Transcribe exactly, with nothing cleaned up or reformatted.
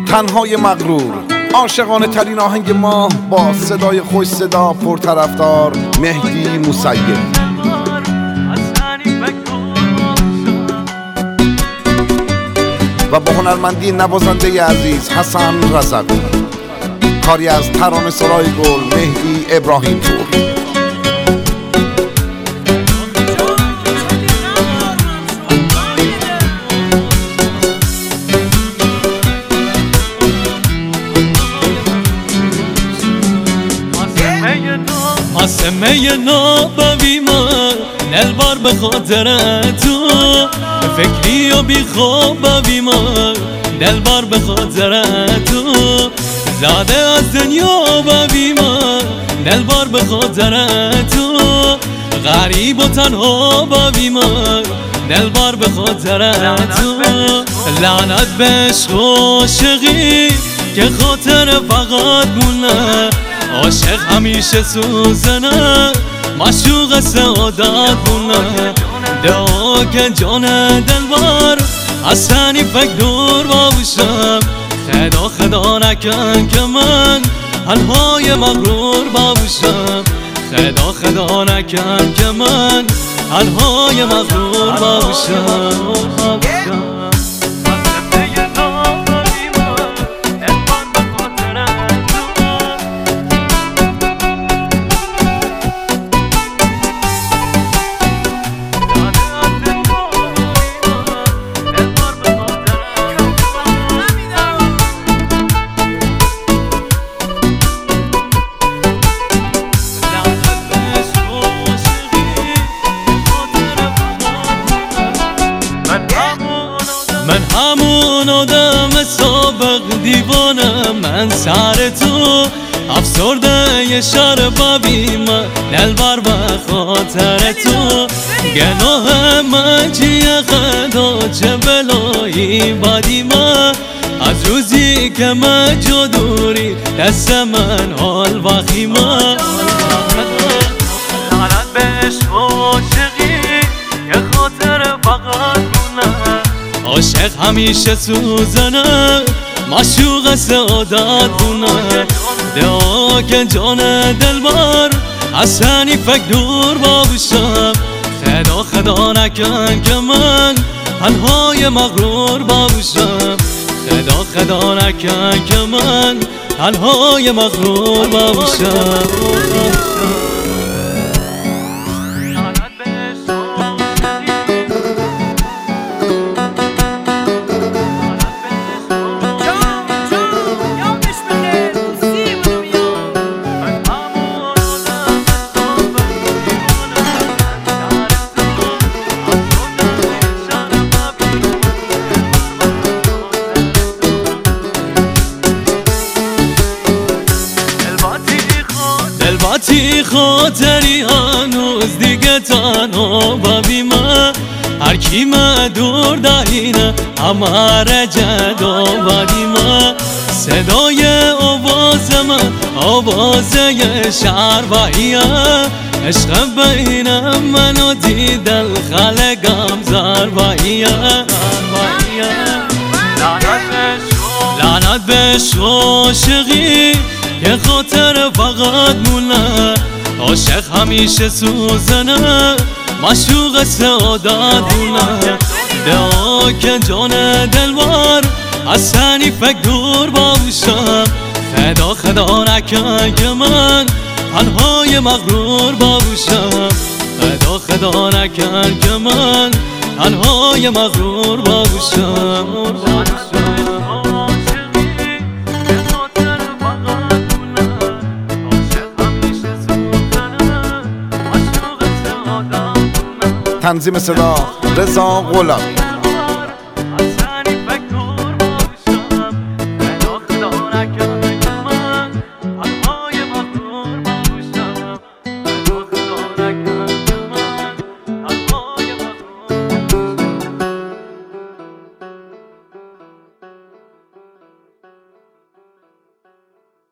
تنهای مغرور، عاشقانه ترین آهنگ ما با صدای خوش صدا پرطرفدار مهدی مسیب و با هنرمندی نوازنده عزیز حسن رضوی، کاری از ترانه سرای گل مهدی ابراهیم پور. آسمه نابوی من نلبار به خاطر تو، فکری و بی خوابوی من دلبار به خاطر تو، زاده از دنیا بوی من دلبار به خاطر تو، غریب و تنها بوی من دلبار به خاطر تو. لعنت به عشق و عاشقی که خاطر فقط مونه، عاشق همیشه سوزنه معشوق سعادت مونه، دعا که جان دلبر حسنی فکر دور باشم، خدا خدا نکن که من تنهای مغرور باشم، خدا خدا نکن که من تنهای مغرور باشم. من همون آدم سابق دیوانم، من سر تو افسرده یه شر ببی من دلبر به خاطر تو، گناه من چیه خدا چه بلایی بدی من، از روزی که من جا دوری دست من حال وقی من. لعنت به عشق و عاشقی یه خاطر فقط مونه، عاشق همیشه سوزنه معشوق سعادت بونه، دعا که جان دلبر حسنی فکر دور باشم، خدا خدا نکن که من تنهای مغرور باشم، خدا خدا نکن که من تنهای مغرور باشم. دلباتی خاطری هنوز دیگه تنها ببی من، هر کی من دور دارینه همه جدا بدی من، صدای آواز من آوازه شهرویه، عشق بین من و دیدل خلقم ضربیه. لعنت به عشق و عاشقی یه خاطر فقط مونه، عاشق همیشه سوزنه معشوق سعادت بونه، دعا که جان دلبر حسنی فکر دور باشم، خدا خدا نکن که من تنهای مغرور باشم، خدا خدا نکن که من تنهای مغرور باشم. تنظیم صدا رضا غلامی.